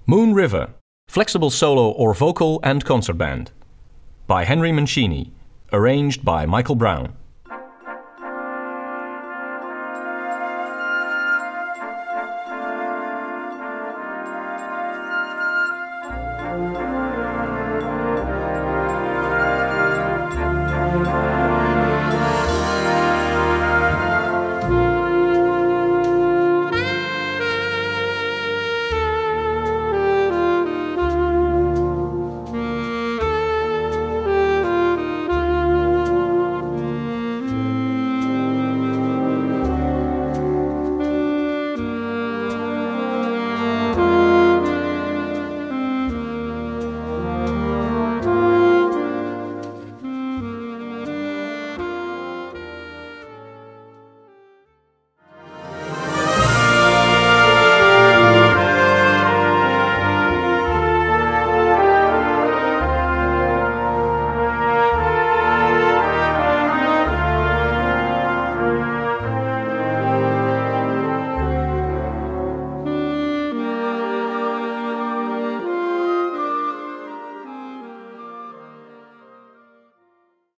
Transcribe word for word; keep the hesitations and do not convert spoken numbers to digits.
Moon River, flexible solo or vocal and concert band, by Henry Mancini, arranged by Michael Brown.